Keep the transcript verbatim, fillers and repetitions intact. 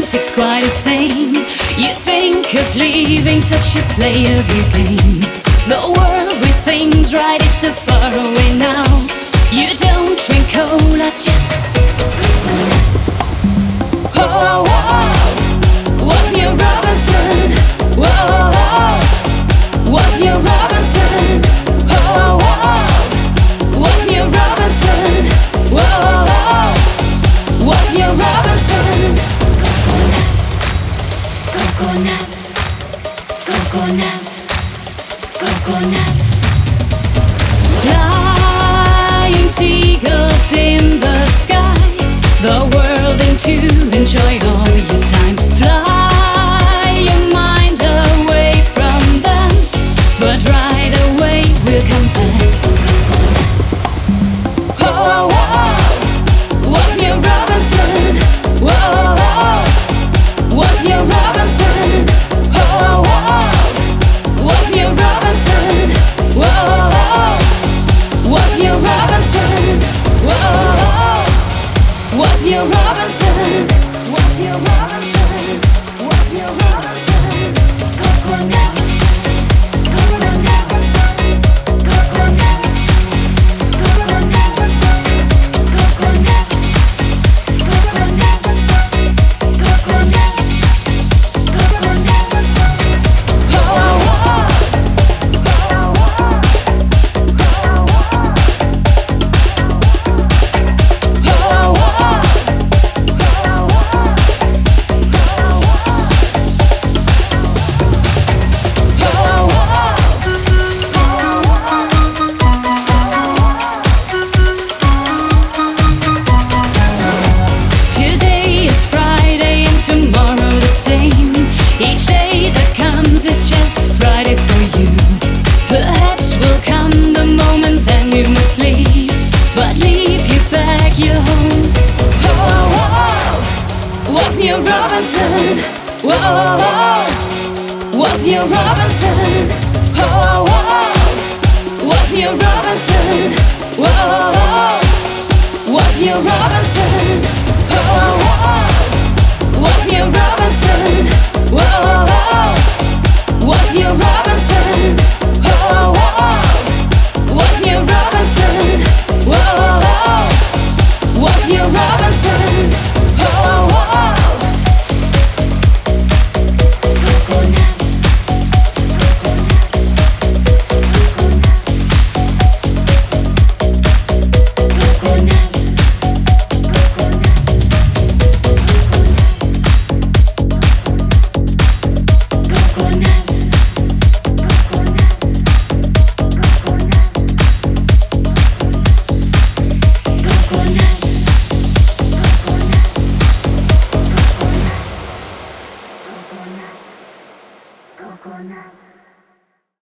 music's quite insane. You think of leaving such a play of your game. The world with things right is so far away now. You don't drink cola, just coconut. Oh, oh, was your Robinson? Whoa, oh, was your Robinson? Oh, oh, was your Robinson? Whoa, oh, was your Robinson? Coconut, coconut, coconut, coconut. Flying seagulls in the sky, the world in to enjoy all your time. Fly your mind away from them, but right away we'll come back. Oh, oh, was your Robinson? Whoa, oh, was your Robinson? Oh, oh, was your Robinson? Whoa, oh, was your Robinson? Whoa, oh, was your Robinson? Was your Robinson? Was your Robinson? Coconut, coconut, coconut, coconut, coconut, coconut, coconut, coconut. Oh, oh, today is Friday and tomorrow the same. Each day that comes is just Friday for you. Perhaps will come the moment then you must leave, but leave you back your home. Oh, oh, was your Robinson? Whoa, oh, was your Robinson? Oh, oh, was your Robinson? Whoa, oh, was your Robinson? Oh, oh, was your Robinson? Whoa, oh, was your Robinson? Oh, oh, was your Robinson?